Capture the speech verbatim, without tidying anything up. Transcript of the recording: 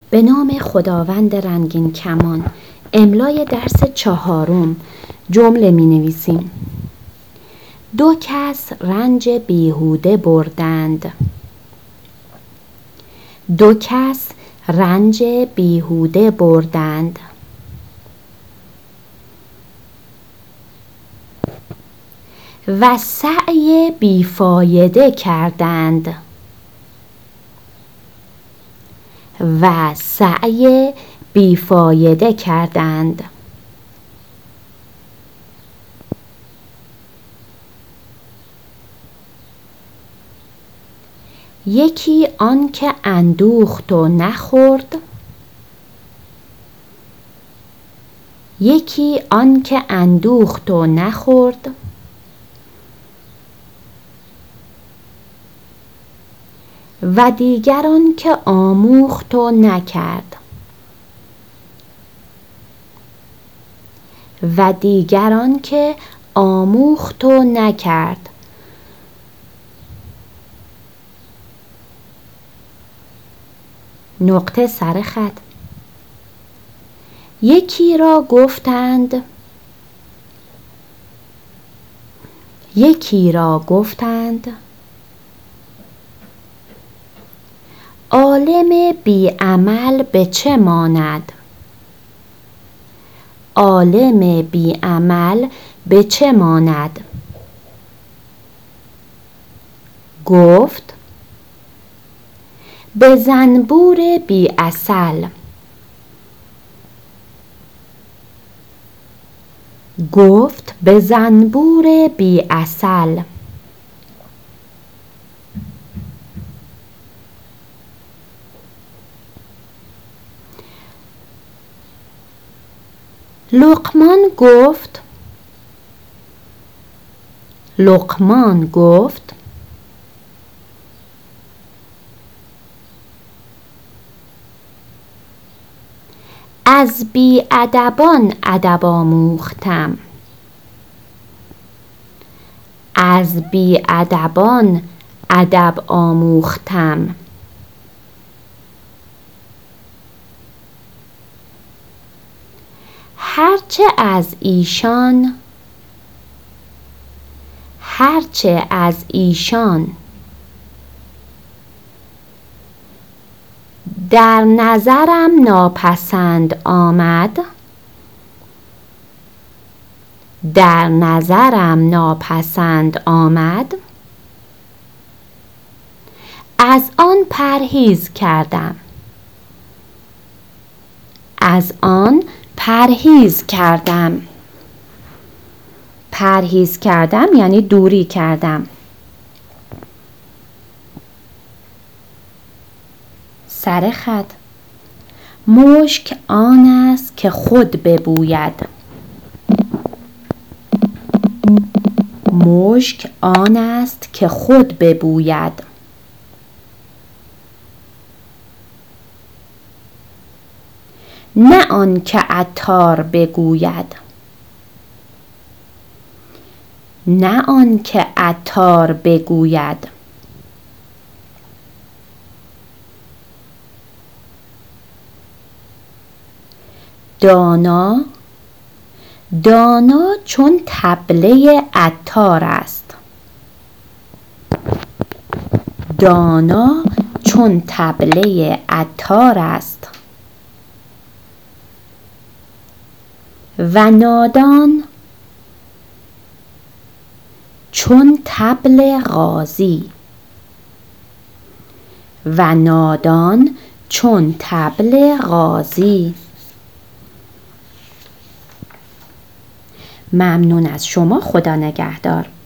به نام خداوند رنگین کمان. املای درس چهارم. جمله می نویسیم. دو کس رنج بیهوده بردند. دو کس رنج بیهوده بردند. و سعی بیفایده کردند. و سعی بیفایده کردند. یکی آن که اندوخت و نخورد. یکی آن که اندوخت و نخورد. و دیگر آن که آموخت و نکرد. و دیگر آن که آموخت و نکرد. نقطه سر خط. یکی را گفتند. یکی را گفتند عالم بی عمل به چه ماند؟ عالم بی عمل به چه ماند؟ گفت به زنبور بی عسل. گفت به زنبور بی عسل. لقمان گفت. لقمان گفت از بی‌ادبان ادب آموختم. از بی‌ادبان ادب آموختم. هرچه از ایشان هرچه از ایشان در نظرم ناپسند آمد. در نظرم ناپسند آمد. از آن پرهیز کردم. از آن پرهیز کردم. پرهیز کردم یعنی دوری کردم. سر خط. مشک آن است که خود ببوید. مشک آن است که خود ببوید. نه آن که عطار بگوید. نه آن که عطار بگوید. دانا دانا چون طبله عطار است. دانا چون طبله عطار است. و نادان چون طبل غازی. و نادان چون طبل غازی. ممنون از شما. خدا نگهدار.